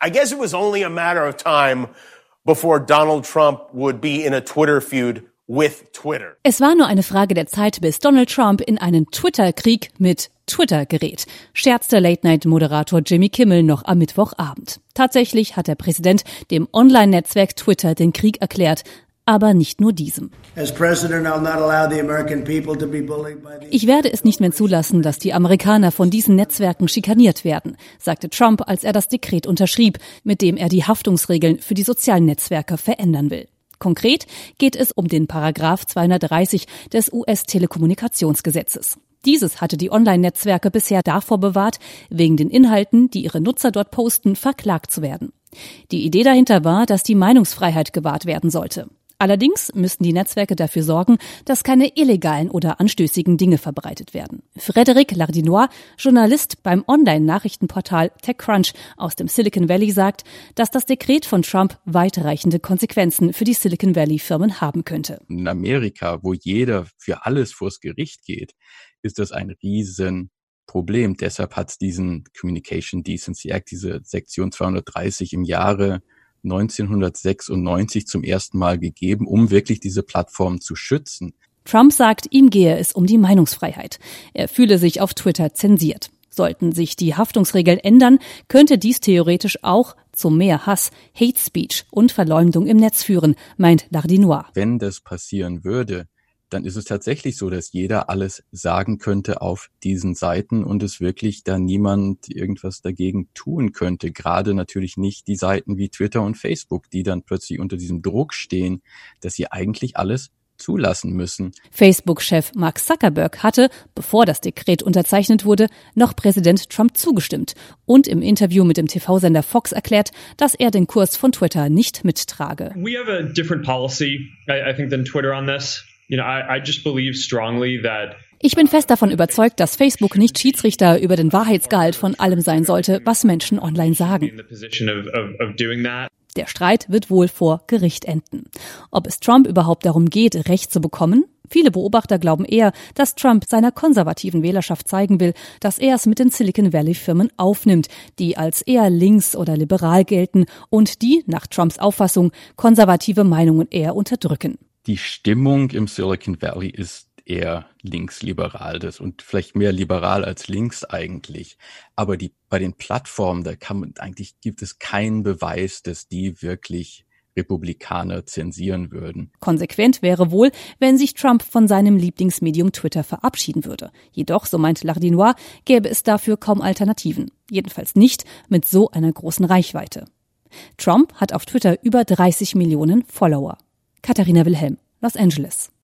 I guess it was only a matter of time before Donald Trump would be in a Twitter feud with Twitter. Es war nur eine Frage der Zeit, bis Donald Trump in einen Twitter-Krieg mit Twitter gerät, scherzte Late-Night-Moderator Jimmy Kimmel noch am Mittwochabend. Tatsächlich hat der Präsident dem Online-Netzwerk Twitter den Krieg erklärt, aber nicht nur diesem. Ich werde es nicht mehr zulassen, dass die Amerikaner von diesen Netzwerken schikaniert werden, sagte Trump, als er das Dekret unterschrieb, mit dem er die Haftungsregeln für die sozialen Netzwerke verändern will. Konkret geht es um den Paragraph 230 des US-Telekommunikationsgesetzes. Dieses hatte die Online-Netzwerke bisher davor bewahrt, wegen den Inhalten, die ihre Nutzer dort posten, verklagt zu werden. Die Idee dahinter war, dass die Meinungsfreiheit gewahrt werden sollte. Allerdings müssten die Netzwerke dafür sorgen, dass keine illegalen oder anstößigen Dinge verbreitet werden. Frédéric Lardinois, Journalist beim Online-Nachrichtenportal TechCrunch aus dem Silicon Valley, sagt, dass das Dekret von Trump weitreichende Konsequenzen für die Silicon Valley-Firmen haben könnte. In Amerika, wo jeder für alles vors Gericht geht, ist das ein Riesenproblem. Deshalb hat es diesen Communication Decency Act, diese Sektion 230 im Jahre 1996 zum ersten Mal gegeben, um wirklich diese Plattform zu schützen. Trump sagt, ihm gehe es um die Meinungsfreiheit. Er fühle sich auf Twitter zensiert. Sollten sich die Haftungsregeln ändern, könnte dies theoretisch auch zu mehr Hass, Hate Speech und Verleumdung im Netz führen, meint Lardinois. Wenn das passieren würde, dann ist es tatsächlich so, dass jeder alles sagen könnte auf diesen Seiten und es wirklich da niemand irgendwas dagegen tun könnte. Gerade natürlich nicht die Seiten wie Twitter und Facebook, die dann plötzlich unter diesem Druck stehen, dass sie eigentlich alles zulassen müssen. Facebook-Chef Mark Zuckerberg hatte, bevor das Dekret unterzeichnet wurde, noch Präsident Trump zugestimmt und im Interview mit dem TV-Sender Fox erklärt, dass er den Kurs von Twitter nicht mittrage. We have a different policy, I think, than Twitter on this. You know, I just believe strongly that Ich bin fest davon überzeugt, dass Facebook nicht Schiedsrichter über den Wahrheitsgehalt von allem sein sollte, was Menschen online sagen. Der Streit wird wohl vor Gericht enden. Ob es Trump überhaupt darum geht, Recht zu bekommen? Viele Beobachter glauben eher, dass Trump seiner konservativen Wählerschaft zeigen will, dass er es mit den Silicon Valley-Firmen aufnimmt, die als eher links oder liberal gelten und die, nach Trumps Auffassung, konservative Meinungen eher unterdrücken. Die Stimmung im Silicon Valley ist eher linksliberal, das und vielleicht mehr liberal als links eigentlich. Aber bei den Plattformen, gibt es keinen Beweis, dass die wirklich Republikaner zensieren würden. Konsequent wäre wohl, wenn sich Trump von seinem Lieblingsmedium Twitter verabschieden würde. Jedoch, so meint Lardinois, gäbe es dafür kaum Alternativen. Jedenfalls nicht mit so einer großen Reichweite. Trump hat auf Twitter über 30 Millionen Follower. Katharina Wilhelm, Los Angeles.